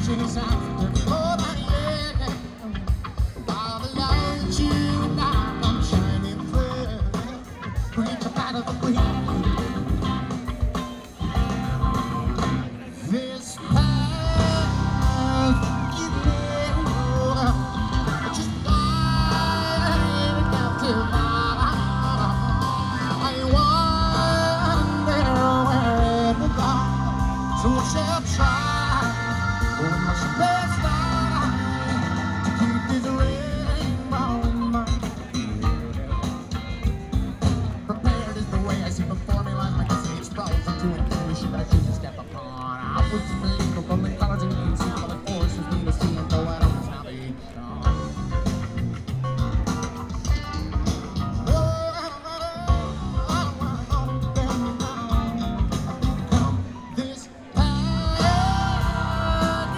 chase after for my head. While the light you now come shining through, reach up out of the breeze. This path you know, just guide down to I wonder where it will go. So we shall try one much best to keep this rainbow in mind. Prepared is the way I see before me lies like a stage frozen to a condition that I choose to step upon. Outwards believable in colors and inconceivable forces me to see and go out on this navigation. This path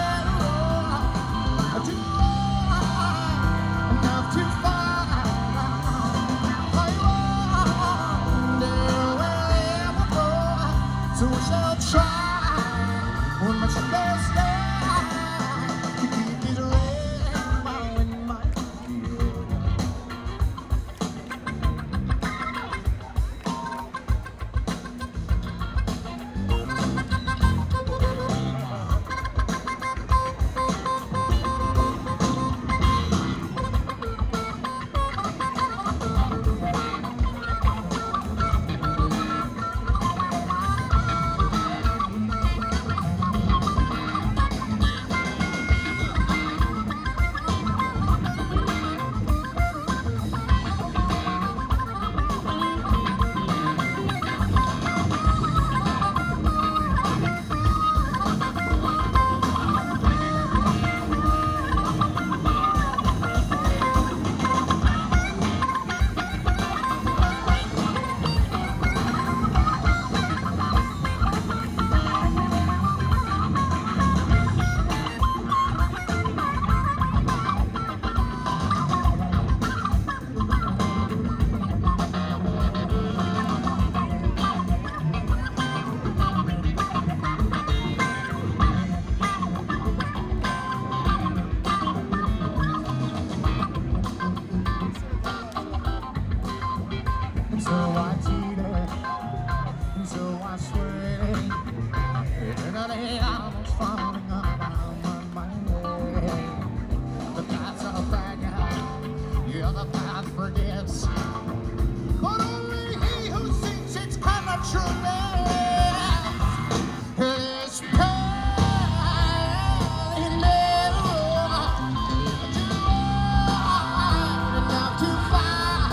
enough to find. I wonder where it will go. So we shall try one much best to keep this rainbow in mind. So I cheated, so I swear, and I was falling around my way. The path's a bad guy, yeah, the path forgets, but only he who thinks it's kind of true. This path is narrow, enough to find.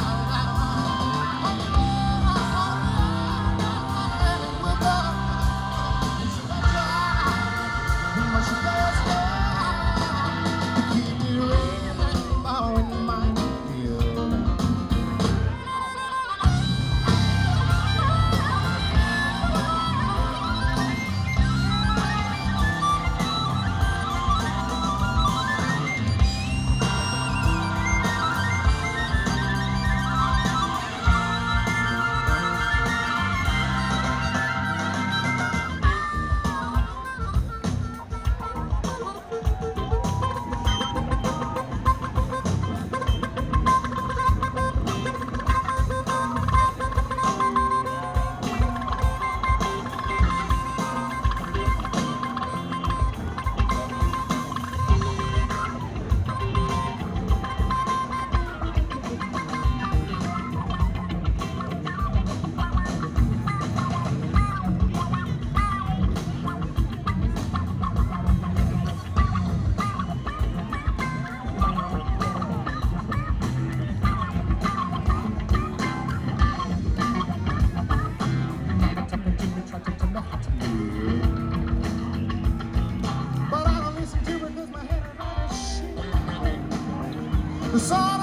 The song